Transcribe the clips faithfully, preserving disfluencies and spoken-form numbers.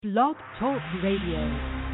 Blog Talk Radio.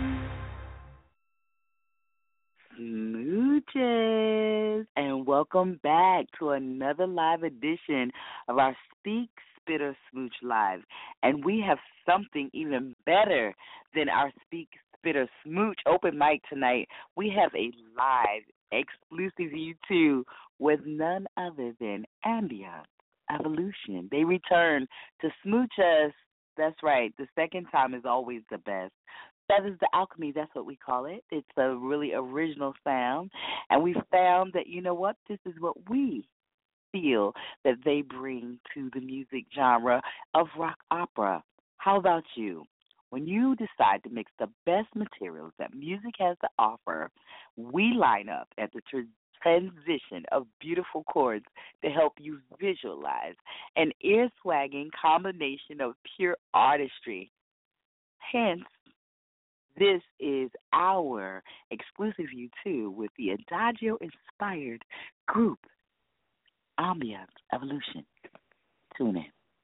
Smooches, and welcome back to another live edition of our Speak Spitter Smooch Live. And we have something even better than our Speak Spitter Smooch open mic tonight. We have a live exclusive YouTube with none other than Ambient Evolution. They return to smooch us. That's right. The second time is always the best. That is the alchemy. That's what we call it. It's a really original sound. And we found that, you know what, this is what we feel that they bring to the music genre of rock opera. How about you? When you decide to mix the best materials that music has to offer, we line up at the tra- transition of beautiful chords to help you visualize an ear-swagging combination of pure artistry. Hence, this is our exclusive YouTube with the Adagio-inspired group, Ambient Evolution. Tune in.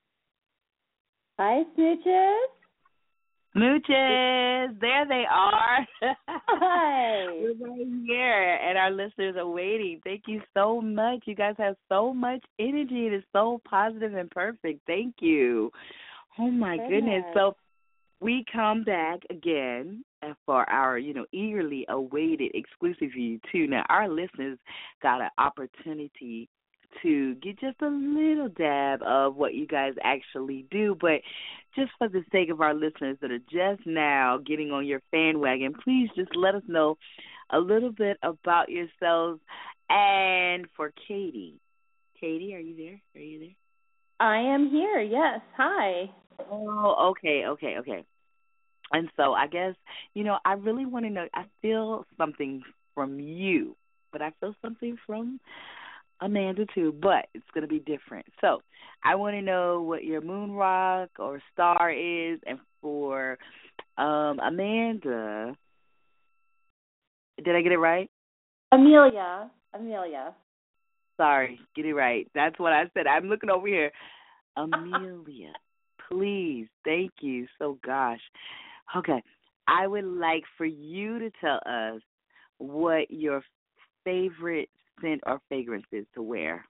Hi, Smooches. Smooches, there they are. Hi. We're right here, and our listeners are waiting. Thank you so much. You guys have so much energy. It is so positive and perfect. Thank you. Oh, my goodness. goodness. So we come back again for our, you know, eagerly awaited exclusive YouTube. Now, our listeners got an opportunity to get just a little dab of what you guys actually do, but just for the sake of our listeners that are just now getting on your fan wagon, please just let us know a little bit about yourselves. And for Katie, Katie, are you there? Are you there? I am here, yes. Hi. Oh, okay, okay, okay. And so I guess, you know, I really want to know, I feel something from you, but I feel something from Amanda too, but it's going to be different. So I want to know what your moon rock or star is. And for um, Amanda, did I get it right? Amelia. Amelia. Sorry, get it right. That's what I said. I'm looking over here. Amelia, please. Thank you. So, gosh. Okay. I would like for you to tell us what your favorite scent or fragrance is to wear.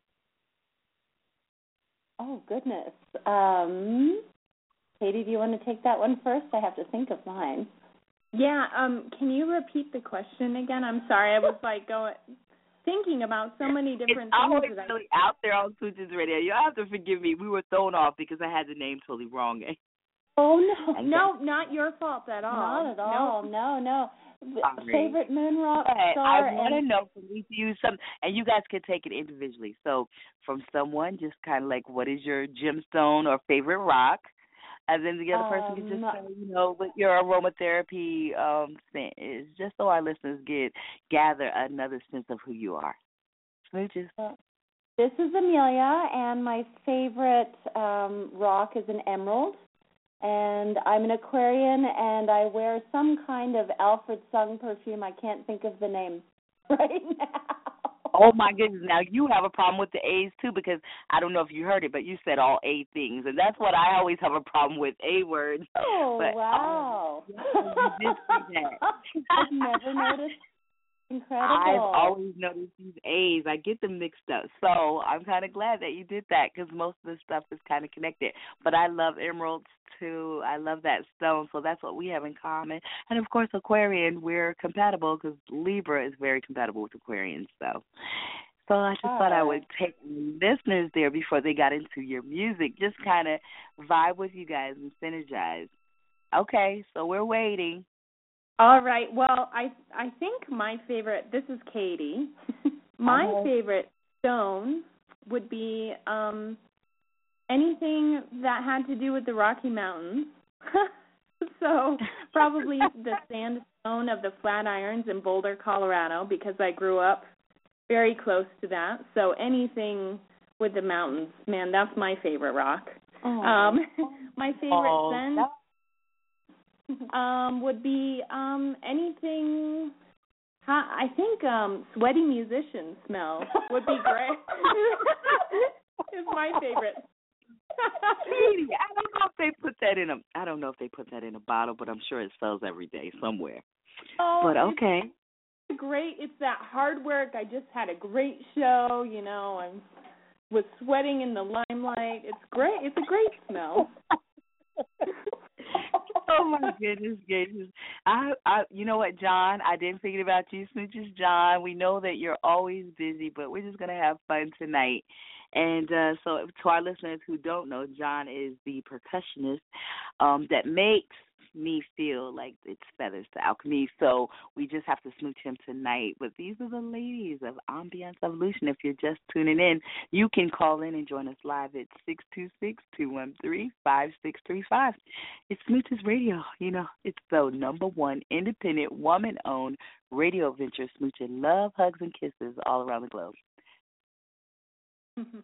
Oh, goodness. Um, Katie, do you want to take that one first? I have to think of mine. Yeah, um, can you repeat the question again? I'm sorry, I was like going thinking about so many different it's things. It's always really I... out there on Smooches Radio. You'll have to forgive me. We were thrown off because I had the name totally wrong. Oh, no. Okay. No, not your fault at all. Not at all. No, no. no. Sorry. Favorite moon rock star. I want to and... know from each of you some, and you guys can take it individually. So from someone, just kind of like, what is your gemstone or favorite rock? And then the other person um, can just say, you know, what your aromatherapy um, scent is, just so our listeners get gather another sense of who you are. Smooches. This is Amelia, and my favorite um, rock is an emerald. And I'm an Aquarian, and I wear some kind of Alfred Sung perfume. I can't think of the name right now. Oh, my goodness. Now, you have a problem with the A's, too, because I don't know if you heard it, but you said all A things. And that's what I always have a problem with, A words. Oh, but, wow. Um, you did say that. I've never noticed. Incredible. I've always noticed these A's. I get them mixed up. So I'm kind of glad that you did that because most of the stuff is kind of connected. But I love emeralds, too. I love that stone. So that's what we have in common. And, of course, Aquarian, we're compatible because Libra is very compatible with Aquarians. So so I just All thought right. I would take listeners there before they got into your music, just kind of vibe with you guys and synergize. Okay, so we're waiting. All right. Well, I I think my favorite, this is Katie, my uh-huh. favorite stone would be um, anything that had to do with the Rocky Mountains. So probably the sandstone of the Flatirons in Boulder, Colorado, because I grew up very close to that. So anything with the mountains, man, that's my favorite rock. Oh. Um, my favorite oh, scent. That- Um, would be um, anything. I think um, sweaty musician smell would be great. It's my favorite. Sweetie, I don't know if they put that in a. I don't know if they put that in a bottle, but I'm sure it sells every day somewhere. Oh, but okay. It's great. It's that hard work. I just had a great show. You know, I was sweating in the limelight. It's great. It's a great smell. Oh my goodness gracious! I, I, you know what, John? I didn't forget about you, Smooches, John. We know that you're always busy, but we're just gonna have fun tonight. And uh, so, to our listeners who don't know, John is the percussionist um, that makes me feel like it's feathers to alchemy. So we just have to smooch him tonight. But these are the ladies of Ambiance Evolution. If you're just tuning in, you can call in and join us live at six two six, two one three, five six three five. It's Smooches Radio. You know, it's the number one independent woman-owned radio venture smooching love, hugs, and kisses all around the globe. Mm-hmm.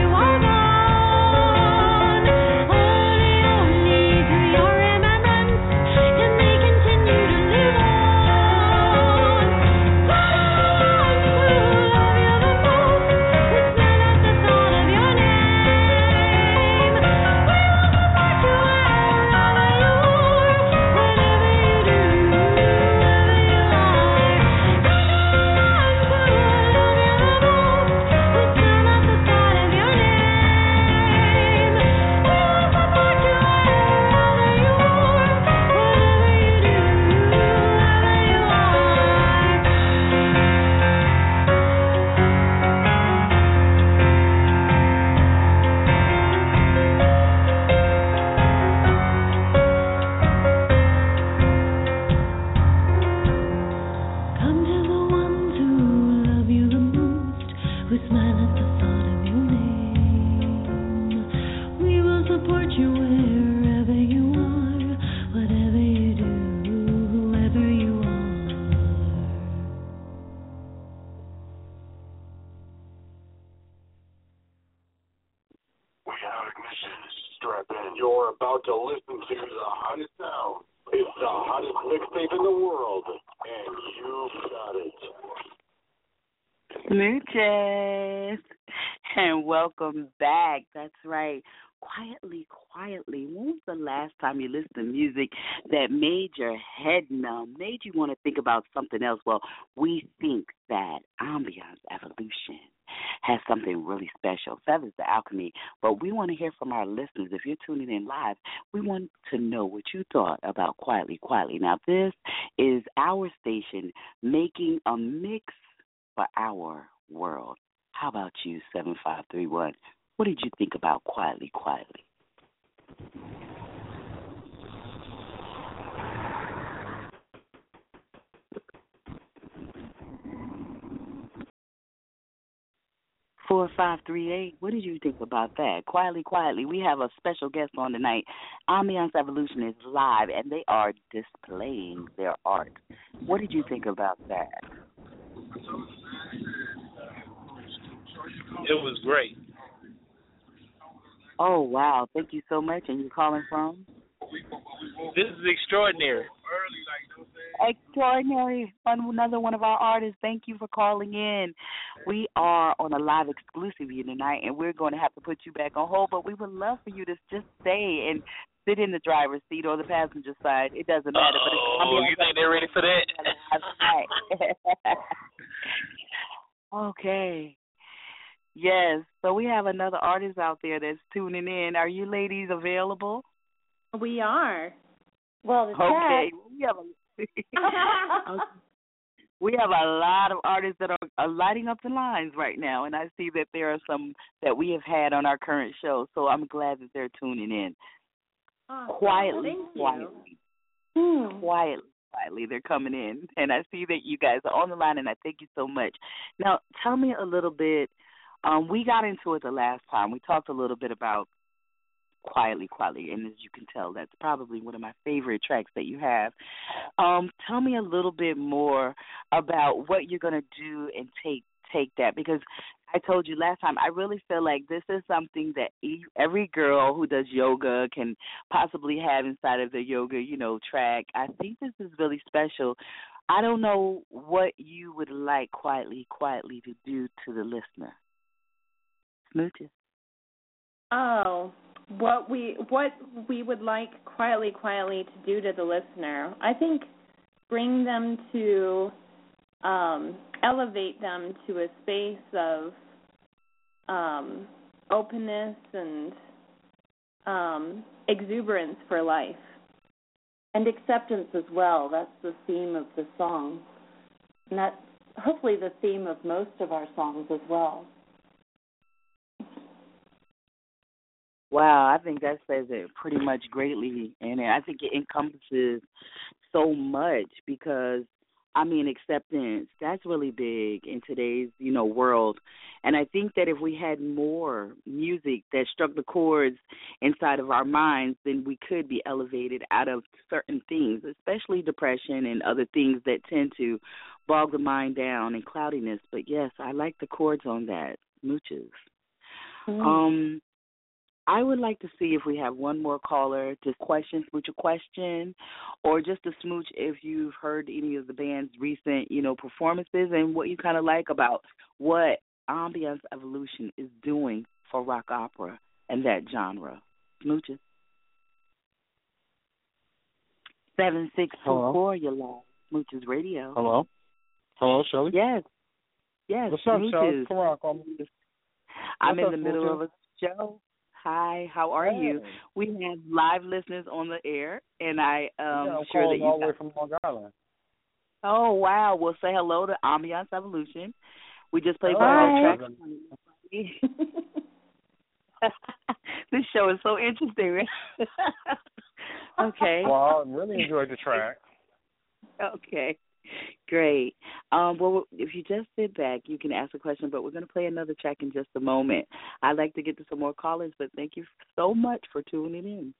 Remembrance support you wherever you are, whatever you do, whoever you are. We have ignition. Strap in. You're about to listen to the hottest sound. It's the hottest mixtape in the world, and you've got it. Smooches, and welcome back. That's right. Quietly, quietly. When was the last time you listened to music that made your head numb, made you want to think about something else? Well, we think that Ambiance Evolution has something really special. Feathers the Alchemy. But we want to hear from our listeners. If you're tuning in live, we want to know what you thought about Quietly, Quietly. Now, this is our station making a mix for our world. How about you, seven five three one? What did you think about Quietly, Quietly? four five three eight, what did you think about that? Quietly, Quietly, we have a special guest on tonight. Ambiance Evolution is live, and they are displaying their art. What did you think about that? It was great. Oh, wow. Thank you so much. And you calling from? This is extraordinary. Extraordinary. Another one of our artists. Thank you for calling in. We are on a live exclusive here tonight, and we're going to have to put you back on hold, but we would love for you to just stay and sit in the driver's seat or the passenger side. It doesn't matter. Oh, but you think they're ready for that? Okay. Yes. So we have another artist out there that's tuning in. Are you ladies available? We are. Well, the okay. We have a we have a lot of artists that are, are lighting up the lines right now, and I see that there are some that we have had on our current show. So I'm glad that they're tuning in. Awesome. Quietly, Thank quietly, Hmm. quietly, quietly, they're coming in, and I see that you guys are on the line, and I thank you so much. Now, tell me a little bit. Um, we got into it the last time. We talked a little bit about Quietly, Quietly, and as you can tell, that's probably one of my favorite tracks that you have. Um, tell me a little bit more about what you're going to do and take take that, because I told you last time, I really feel like this is something that every girl who does yoga can possibly have inside of the yoga, you know, track. I think this is really special. I don't know what you would like Quietly, Quietly to do to the listener. Smooches. Oh, what we what we would like Quietly, Quietly to do to the listener, I think bring them to, um, elevate them to a space of um, openness and um, exuberance for life. And acceptance as well. That's the theme of the song. And that's hopefully the theme of most of our songs as well. Wow, I think that says it pretty much greatly, and I think it encompasses so much because, I mean, acceptance, that's really big in today's, you know, world. And I think that if we had more music that struck the chords inside of our minds, then we could be elevated out of certain things, especially depression and other things that tend to bog the mind down and cloudiness. But, yes, I like the chords on that, Smooches. Mm. Um. I would like to see if we have one more caller, just questions, smooch a question, or just a smooch if you've heard any of the band's recent, you know, performances and what you kind of like about what Ambiance Evolution is doing for rock opera and that genre. Smooches. seven six two four, you're live. Smooches Radio. Hello. Hello, Shirley. Yes. Yes. What's up, Shirley? Come on, come on. I'm What's in up, the middle Smooches? of a show. Hi, how are hey. you? We have live listeners on the air, and I um yeah, I'm sure that you all the got... way from Long Island. Oh wow! Well, say hello to Ambiance Evolution. We just played one Hi. of our tracks. This show is so interesting. Okay. Well, I really enjoyed the track. Okay. Great. Um, well, if you just sit back, you can ask a question, but we're going to play another track in just a moment. I'd like to get to some more callers, but thank you so much for tuning in.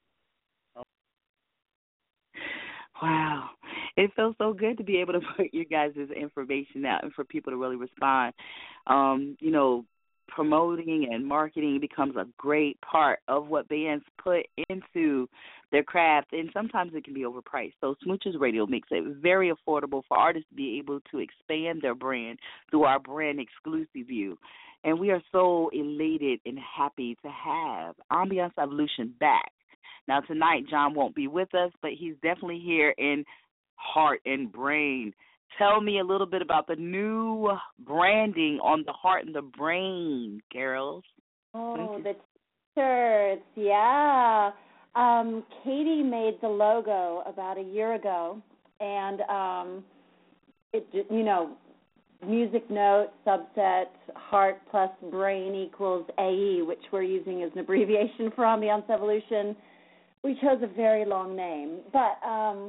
Wow. It feels so good to be able to put you guys' information out and for people to really respond. Um, you know, promoting and marketing becomes a great part of what bands put into their craft, and sometimes it can be overpriced. So Smooches Radio makes it very affordable for artists to be able to expand their brand through our brand exclusive view. And we are so elated and happy to have Ambiance Evolution back. Now, tonight, John won't be with us, but he's definitely here in heart and brain. Tell me a little bit about the new branding on the heart and the brain, Carol. Oh, the t-shirts, yeah. Um, Katie made the logo about a year ago, and um, it, you know, music note, subset, heart plus brain equals A E, which we're using as an abbreviation for Ambiance Evolution. We chose a very long name, but um,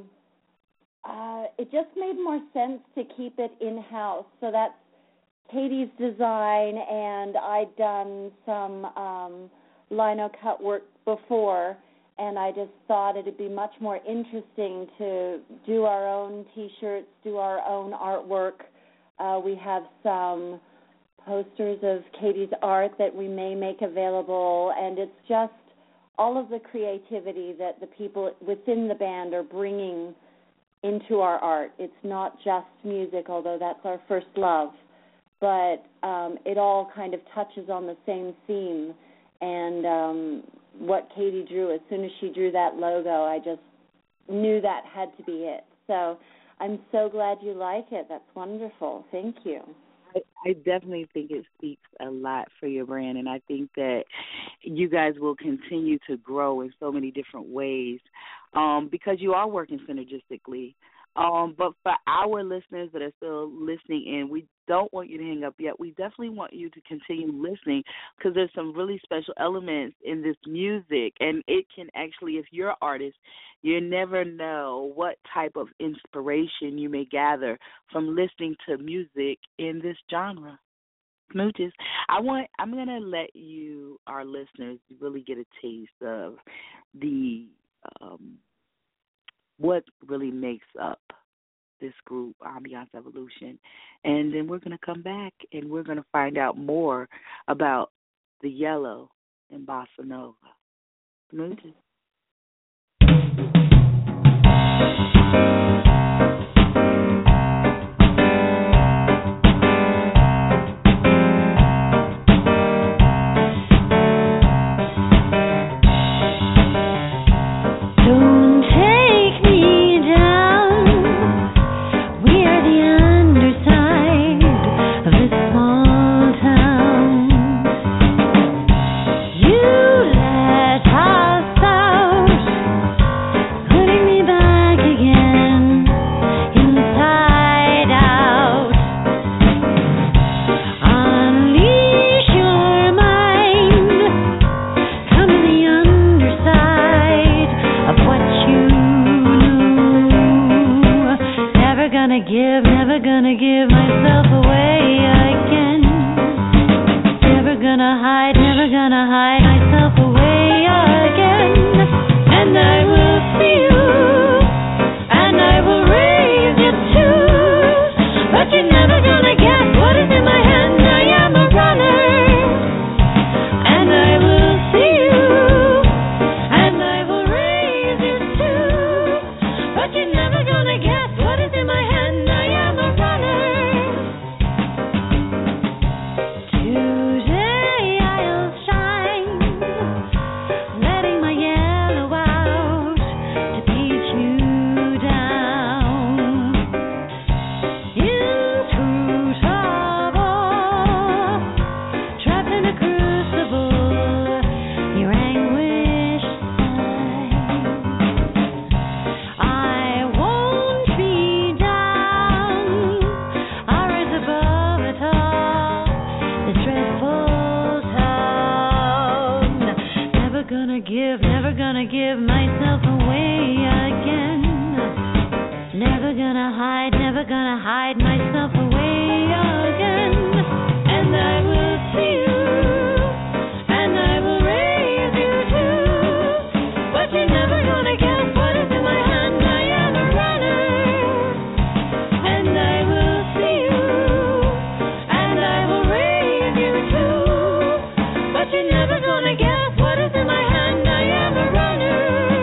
uh, it just made more sense to keep it in-house. So that's Katie's design, and I'd done some um, lino cut work before, and I just thought it'd be much more interesting to do our own T-shirts, do our own artwork. Uh, we have some posters of Katie's art that we may make available, and it's just all of the creativity that the people within the band are bringing into our art. It's not just music, although that's our first love, but um, it all kind of touches on the same theme. And um, what Katie drew, as soon as she drew that logo, I just knew that had to be it. So I'm so glad you like it. That's wonderful. Thank you. I definitely think it speaks a lot for your brand, and I think that you guys will continue to grow in so many different ways um, because you are working synergistically. Um, but for our listeners that are still listening in, we don't want you to hang up yet. We definitely want you to continue listening because there's some really special elements in this music, and it can actually, if you're an artist, you never know what type of inspiration you may gather from listening to music in this genre. Smooches, I want, I'm going to let you, our listeners, really get a taste of the um, what really makes up this group, Ambiance Evolution. And then we're going to come back and we're going to find out more about the yellow in Bossa Nova. Smooches. gonna give myself away again. Never gonna hide, never never gonna hide myself away again. And I will see you, and I will raise you too. But you're never gonna guess what is in my hand. I am a runner. And I will see you, and I will raise you too. But you're never gonna guess what is in my hand. I am a runner.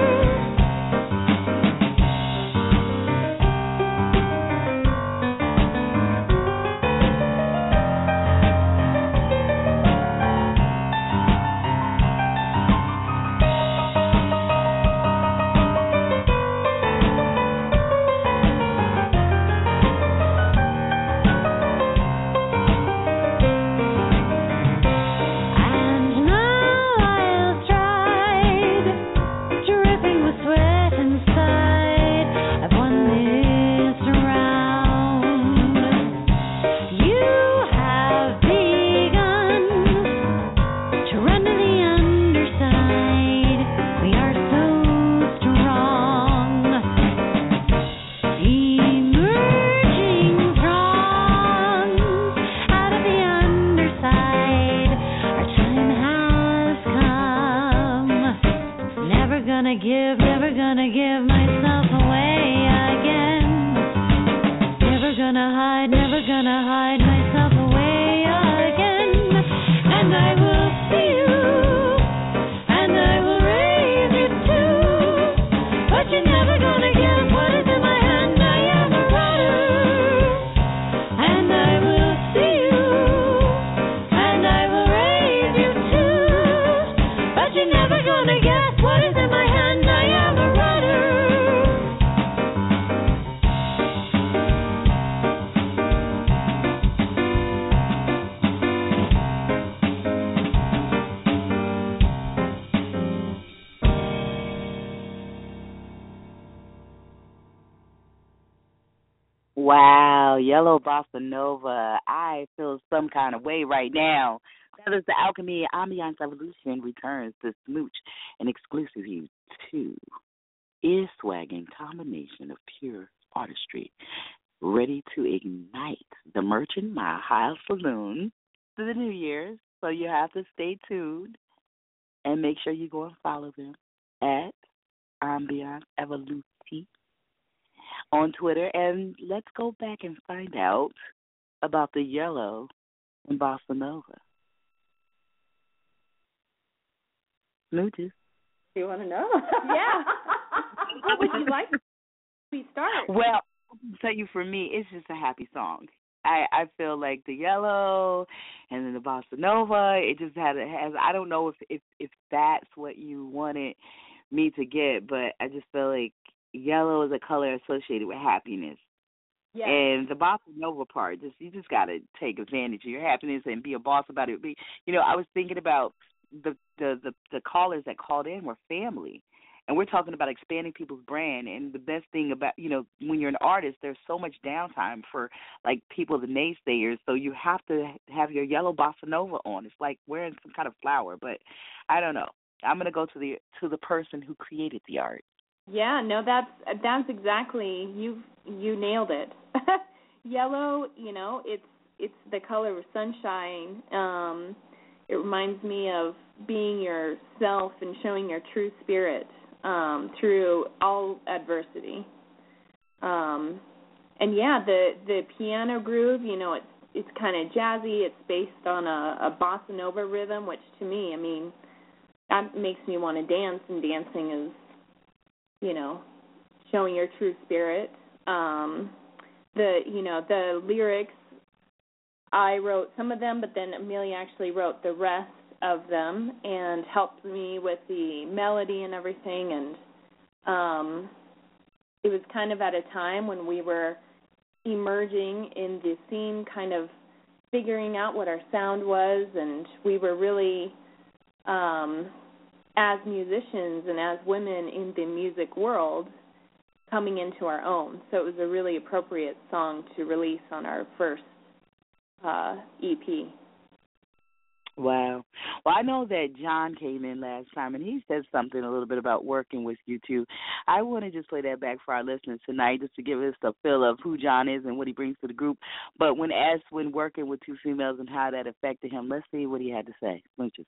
And now I'll stride, dripping with sweat inside. I've won this round. You have begun to run to the underside. We are so strong, emerging strong out of the underside. Our time has come. Never gonna give, never gonna give myself away again. Never gonna hide, never gonna hide myself away again. And I will see you, and I will raise you too. But you're never gonna guess what is in my hand. I am a runner. And I will see you, and I will raise you too. But you're never gonna guess what is in my hand. I am a runner. Wow, Yellow Bossa Nova. I feel some kind of way right now. That is the Alchemy Ambiance Evolution returns to Smooch, an exclusive you to ear-swagging combination of pure artistry, ready to ignite the Merchant Mile Saloon to the New Year's. So you have to stay tuned and make sure you go and follow them at Ambiance Evolution on Twitter. And let's go back and find out about the Yellow and Bossa Nova. Smooches. Do you want to know? Yeah. What would you like to we start? Well, I'll tell you, for me, it's just a happy song. I, I feel like the Yellow and then the Bossa Nova, it just had it has I don't know if, if if that's what you wanted me to get, but I just feel like yellow is a color associated with happiness. Yeah. And the Bossa Nova part, just you just gotta take advantage of your happiness and be a boss about it. Be, you know, I was thinking about the, the the the callers that called in were family, and we're talking about expanding people's brand. And the best thing about, you know, when you're an artist, there's so much downtime for like people, the naysayers. So you have to have your yellow Bossa Nova on. It's like wearing some kind of flower, but I don't know. I'm gonna go to the to the person who created the art. Yeah, no, that's that's exactly you. You nailed it. Yellow, you know, it's it's the color of sunshine. Um, it reminds me of being yourself and showing your true spirit um, through all adversity. Um, and yeah, the the piano groove, you know, it's it's kind of jazzy. It's based on a, a bossa nova rhythm, which to me, I mean, that makes me want to dance. And dancing is, you know, showing your true spirit. Um, the you know the lyrics, I wrote some of them, but then Amelia actually wrote the rest of them and helped me with the melody and everything. And um, it was kind of at a time when we were emerging in the scene, kind of figuring out what our sound was, and we were really, um, as musicians and as women in the music world, coming into our own. So it was a really appropriate song to release on our first uh, E P. Wow. Well, I know that John came in last time, and he said something a little bit about working with you two. I want to just play that back for our listeners tonight, just to give us a feel of who John is and what he brings to the group. But when asked when working with two females and how that affected him, let's see what he had to say. Smooches.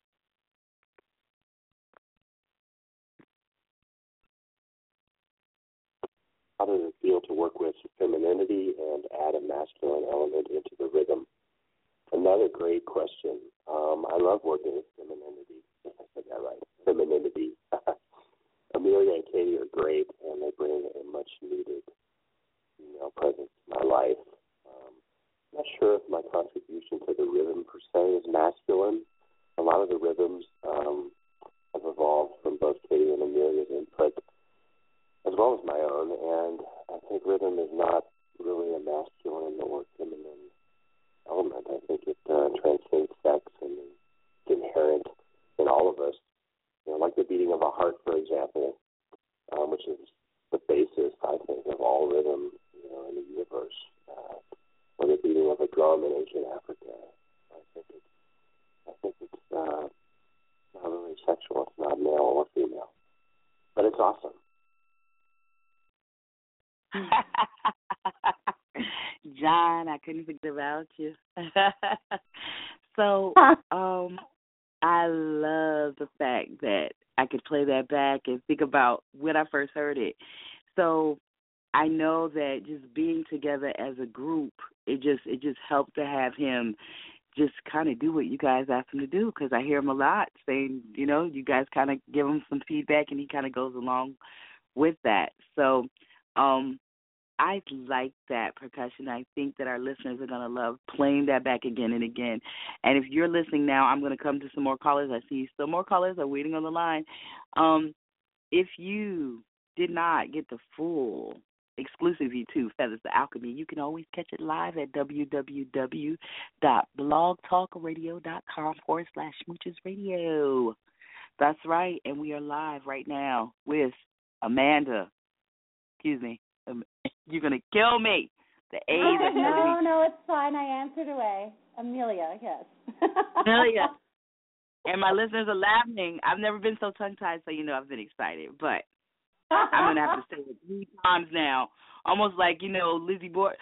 How does it feel to work with femininity and add a masculine element into the rhythm? Another great question. Um, I love working with femininity. If I said that right. Femininity. Amelia and Katie are great, and they bring a much-needed female presence to my life. Um, I'm not sure if my contribution to the rhythm per se is masculine. A lot of the rhythms um, have evolved from both Katie and Amelia's input, as well as my own, and I think rhythm is not really a masculine or feminine element. I think it uh, transcends sex and it's inherent in all of us. You know, like the beating of a heart, for example, um, which is the basis, I think, of all rhythm, you know, in the universe. Uh, or the beating of a drum in ancient Africa. I think it's, I think it's uh, not really sexual. It's not male or female, but it's awesome. John, I couldn't forget about you. So, um, I love the fact that I could play that back and think about when I first heard it. So, I know that just being together as a group, it just it just helped to have him just kind of do what you guys ask him to do, because I hear him a lot saying, you know, you guys kind of give him some feedback and he kind of goes along with that. So, um, I like that percussion. I think that our listeners are going to love playing that back again and again. And if you're listening now, I'm going to come to some more callers. I see some more callers are waiting on the line. Um, if you did not get the full exclusive to Feathers to Alchemy, you can always catch it live at www.blogtalkradio.com forward slash Smooches Radio. That's right. And we are live right now with Amanda. Excuse me. Um, you're going to kill me. The A that No, no, it's fine. I answered away. Amelia, yes. Amelia. And my listeners are laughing. I've never been so tongue-tied, so you know I've been excited. But I'm going to have to say it three times now. Almost like, you know, Lizzie Borden.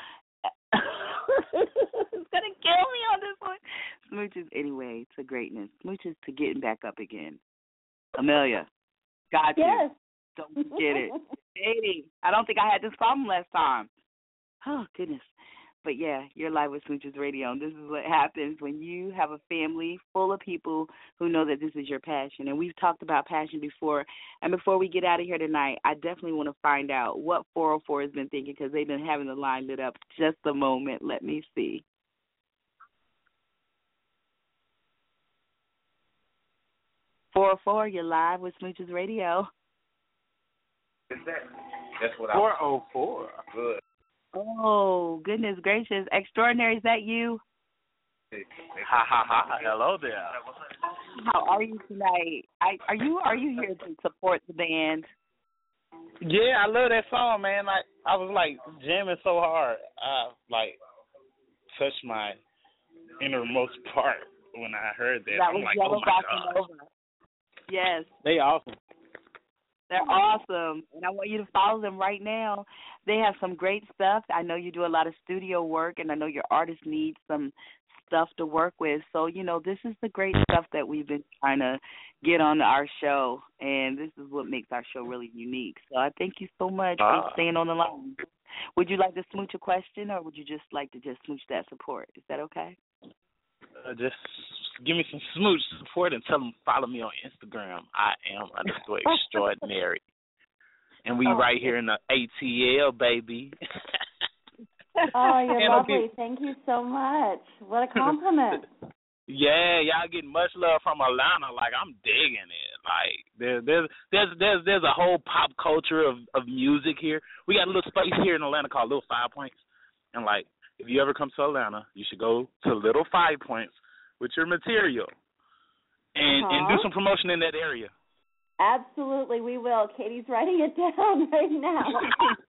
It's going to kill me on this one. Smooches, anyway, to greatness. Smooches to getting back up again. Amelia, got you. Yes. Don't forget it. Katie, I don't think I had this problem last time. Oh, goodness. But, yeah, you're live with Smooches Radio, and this is what happens when you have a family full of people who know that this is your passion. And we've talked about passion before. And before we get out of here tonight, I definitely want to find out what four oh four has been thinking, because they've been having the line lit up just a moment. Let me see. four oh four, you're live with Smooches Radio. That's what I four oh four. Good. Oh, goodness gracious. Extraordinary, is that you? Ha, ha, ha. Hello there. How are you tonight? I, are you are you here to support the band? Yeah, I love that song, man. Like I was like jamming so hard, I like touched my innermost part when I heard that. That I'm was like, Yellow oh my God. Nova. Yes. They awesome. They're awesome, and I want you to follow them right now. They have some great stuff. I know you do a lot of studio work, and I know your artists need some stuff to work with. So, you know, this is the great stuff that we've been trying to get on our show, and this is what makes our show really unique. So I thank you so much uh, for staying on the line. Would you like to smooch a question, or would you just like to just smooch that support? Is that okay? Uh, just give me some smooch support and tell them follow me on Instagram. I am underscore extraordinary. And we oh, right here in the A T L, baby. Oh, you're lovely. Get... Thank you so much. What a compliment. Yeah, y'all getting much love from Atlanta. Like, I'm digging it. Like, there, there's there's there's there's a whole pop culture of, of music here. We got a little space here in Atlanta called Little Five Points. And, like, if you ever come to Atlanta, you should go to Little Five Points with your material and, uh-huh. and do some promotion in that area. Absolutely, we will. Katie's writing it down right now.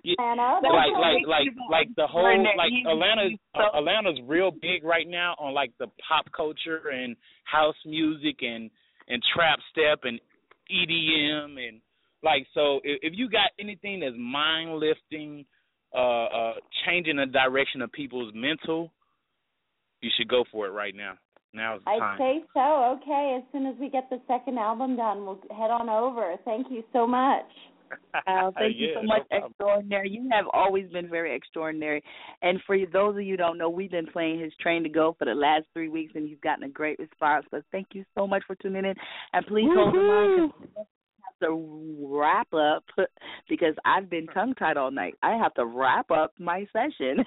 Yeah, Atlanta. like like like like the whole like You- Atlanta's you so- uh, Atlanta's real big right now on like the pop culture and house music and and trap step and E D M and like so if, if you got anything that's mind lifting, uh, uh, changing the direction of people's mental, you should go for it right now. Now's the I'd time. say so. Okay, as soon as we get the second album done, we'll head on over. Thank you so much. Oh, thank you Yeah, so no much, problem. Extraordinary. You have always been very extraordinary. And for those of you who don't know, we've been playing his Train to Go for the last three weeks, and he's gotten a great response. But thank you so much for tuning in. And please hold the line because we have to wrap up because I've been tongue-tied all night. I have to wrap up my session.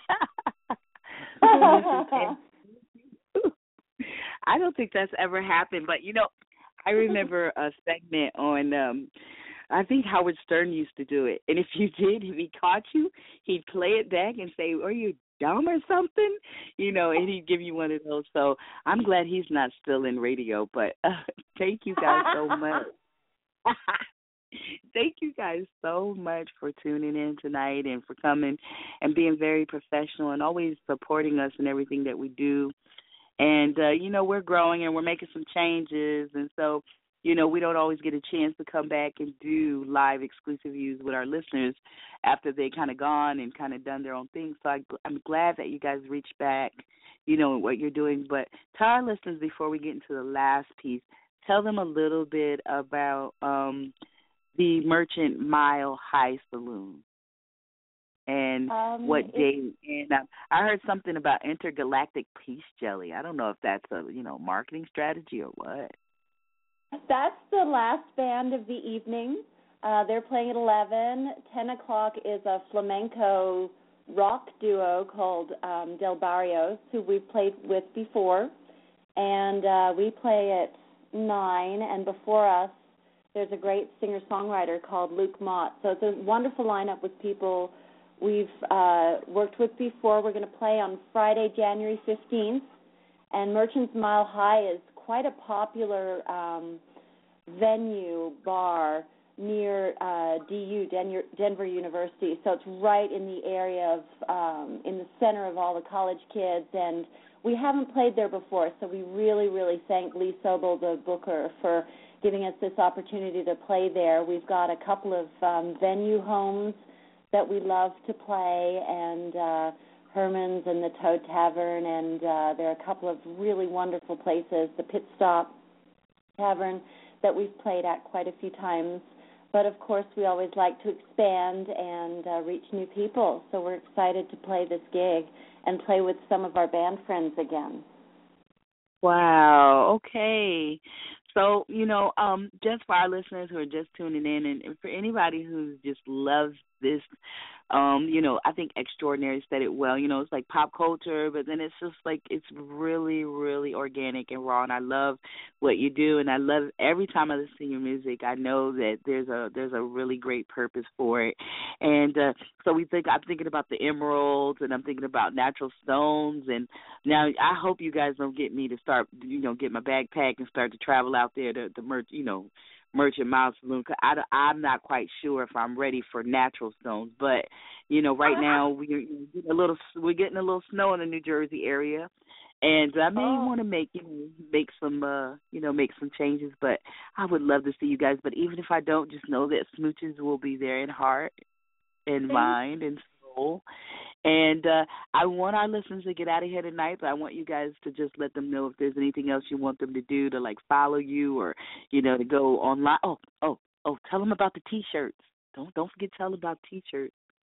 I don't think that's ever happened. But, you know, I remember a segment on um, – I think Howard Stern used to do it. And if you did, if he caught you, he'd play it back and say, are you dumb or something? You know, and he'd give you one of those. So I'm glad he's not still in radio. But uh, thank you guys so much. Thank you guys so much for tuning in tonight and for coming and being very professional and always supporting us in everything that we do. And, uh, you know, we're growing and we're making some changes. And so, you know, we don't always get a chance to come back and do live exclusive views with our listeners after they kind of gone and kind of done their own thing. So I, I'm glad that you guys reached back, you know, what you're doing. But to our listeners, before we get into the last piece, tell them a little bit about um, the Merchant Mile High Saloon and Um, what it's- day. And uh, I heard something about intergalactic peace jelly. I don't know if that's a, you know, marketing strategy or what. That's the last band of the evening. Uh, they're playing at eleven. ten o'clock is a flamenco rock duo called um, Del Barrios, who we've played with before. And uh, we play at nine. And before us, there's a great singer-songwriter called Luke Mott. So it's a wonderful lineup with people we've uh, worked with before. We're going to play on Friday, January fifteenth. And Merchants Mile High is quite a popular um, venue, bar near uh, D U, Denver, Denver University. So it's right in the area of, um, in the center of all the college kids. And we haven't played there before, so we really, really thank Lee Sobel, the booker, for giving us this opportunity to play there. We've got a couple of um, venue homes that we love to play, and uh, Herman's and the Toad Tavern, and uh, there are a couple of really wonderful places, the Pit Stop Tavern that we've played at quite a few times. But, of course, we always like to expand and uh, reach new people, so we're excited to play this gig and play with some of our band friends again. Wow, okay. So, you know, um, just for our listeners who are just tuning in, and, and for anybody who just loves this, um, you know, I think Extraordinary said it well. You know, it's like pop culture, but then it's just like it's really, really organic and raw. And I love what you do, and I love every time I listen to your music. I know that there's a there's a really great purpose for it. And uh, so we think I'm thinking about the emeralds, and I'm thinking about natural stones. And now I hope you guys don't get me to start, you know, get my backpack and start to travel out there to, to merch, you know. Merchant Mile Saloon. I, I'm not quite sure if I'm ready for natural stones, but you know, right now we're getting a little we're getting a little snow in the New Jersey area, and I may Oh. want to make you know, make some uh, you know make some changes. But I would love to see you guys. But even if I don't, just know that Smooches will be there in heart, in mind, and soul. And uh, I want our listeners to get out of here tonight, but I want you guys to just let them know if there's anything else you want them to do to, like, follow you or, you know, to go online. Oh, oh, oh, tell them about the T-shirts. Don't don't forget to tell them about T-shirts.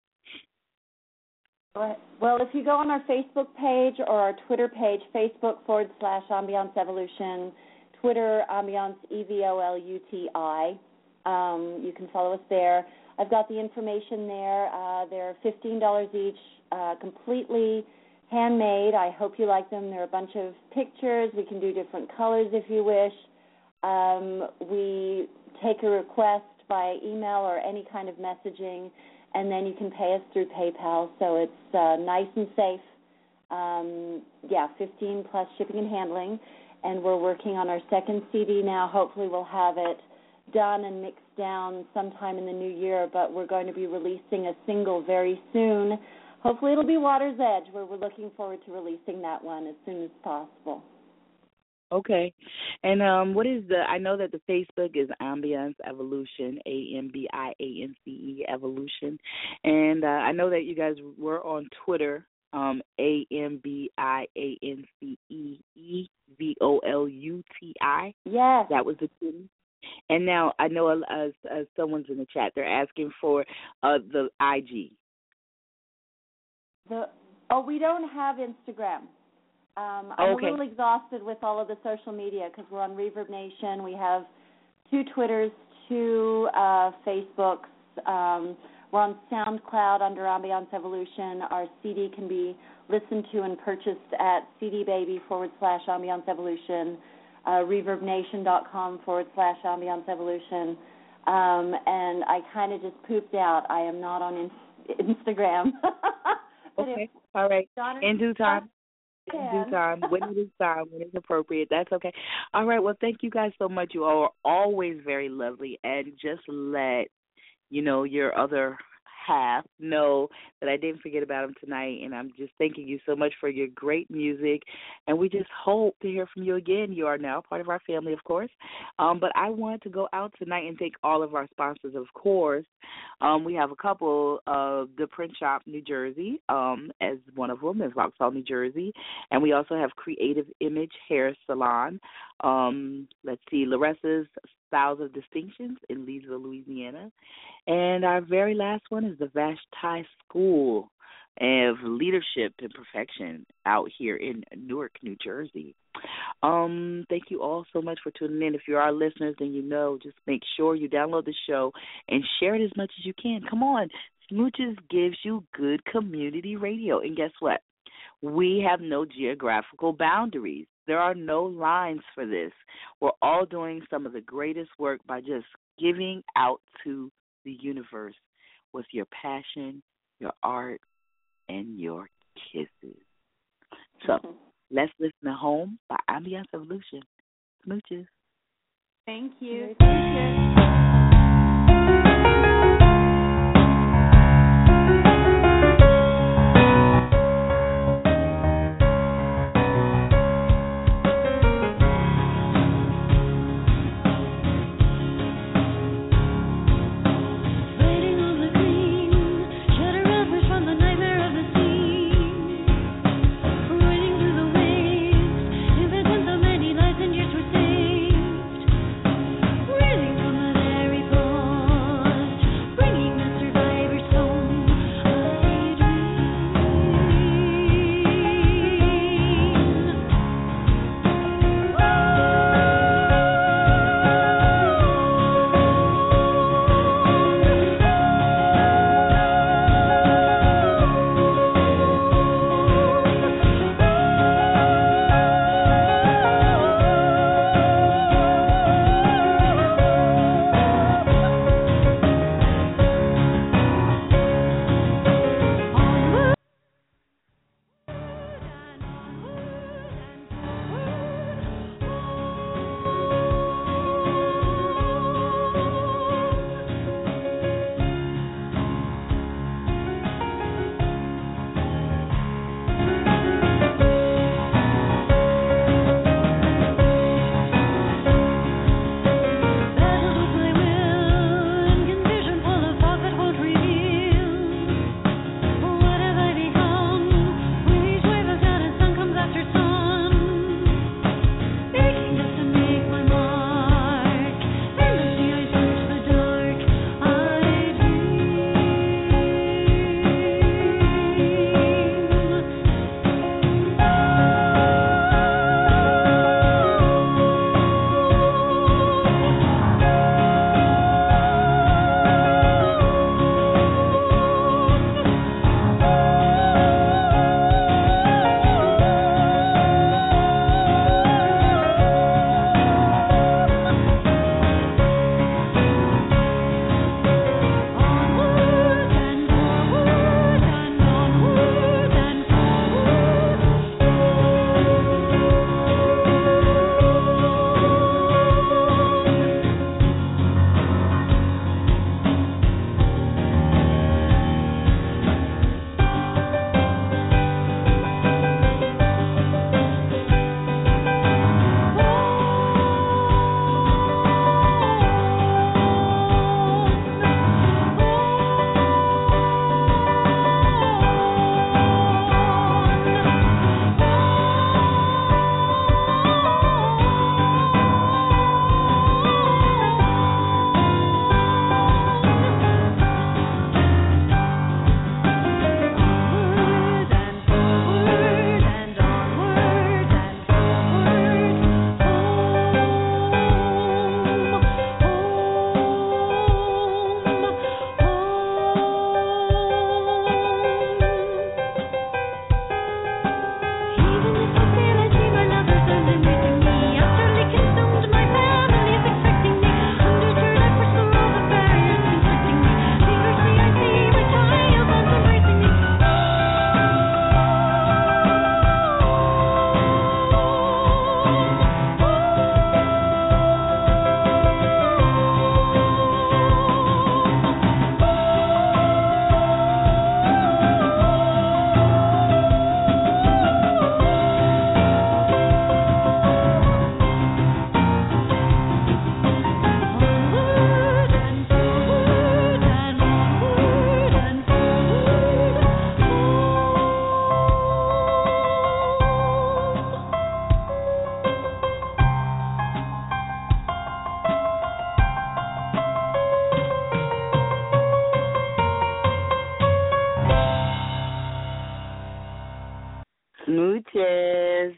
Well, if you go on our Facebook page or our Twitter page, Facebook forward slash Ambiance Evolution, Twitter, Ambiance, E V O L U T I, um, you can follow us there. I've got the information there. Uh, they're fifteen dollars each, uh, completely handmade. I hope you like them. There are a bunch of pictures. We can do different colors if you wish. Um, we take a request by email or any kind of messaging, and then you can pay us through PayPal. So it's uh, nice and safe. Um, yeah, fifteen plus shipping and handling. And we're working on our second C D now. Hopefully we'll have it done and mixed down sometime in the new year, but we're going to be releasing a single very soon. Hopefully it'll be Water's Edge, where we're looking forward to releasing that one as soon as possible. Okay. And um, what is the, I know that the Facebook is Ambiance Evolution, A M B I A N C E Evolution. And uh, I know that you guys were on Twitter, um, A M B I A N C E E V O L U T I. Yes. That was the Twitter. And now I know uh, uh, someone's in the chat. They're asking for uh, the I G. The Oh, we don't have Instagram. Um, I'm okay. a little exhausted with all of the social media because we're on Reverb Nation. We have two Twitters, two uh, Facebooks. Um, we're on SoundCloud under Ambiance Evolution. Our C D can be listened to and purchased at cdbaby forward slash Ambiance Evolution, uh, reverbnation.com forward slash Ambiance Evolution. Um, and I kind of just pooped out. I am not on in- Instagram. Okay. All right. In due time. In due time, when it is time, when it's appropriate, that's okay. All right, well, thank you guys so much. You all are always very lovely, and just let, you know, your other half know that I didn't forget about him tonight, and I'm just thanking you so much for your great music, and we just hope to hear from you again. You are now part of our family, of course, um, but I want to go out tonight and thank all of our sponsors, of course. Um, we have a couple of the Print Shop, New Jersey, um, as one of them is Vauxhall, New Jersey, and we also have Creative Image Hair Salon. Um, let's see, Laresa's Styles of Distinctions in Leesville, Louisiana. And our very last one is the Vashti School of Leadership and Perfection out here in Newark, New Jersey. Um, thank you all so much for tuning in. If you are listeners, then you know, just make sure you download the show and share it as much as you can. Come on. Smooches gives you good community radio. And guess what? We have no geographical boundaries. There are no lines for this. We're all doing some of the greatest work by just giving out to the universe with your passion, your art, and your kisses. So mm-hmm. Let's listen to Home by Ambiance Evolution. Smooches. Thank you. Thank you. From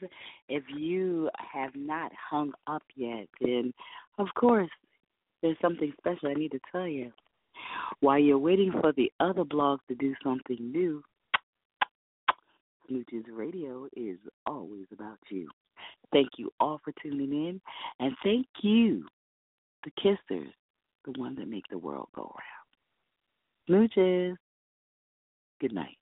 if you have not hung up yet, then of course there's something special I need to tell you. While you're waiting for the other blogs to do something new, Smooches Radio is always about you. Thank you all for tuning in, and thank you, the kissers, the ones that make the world go round. Smooches. Good night.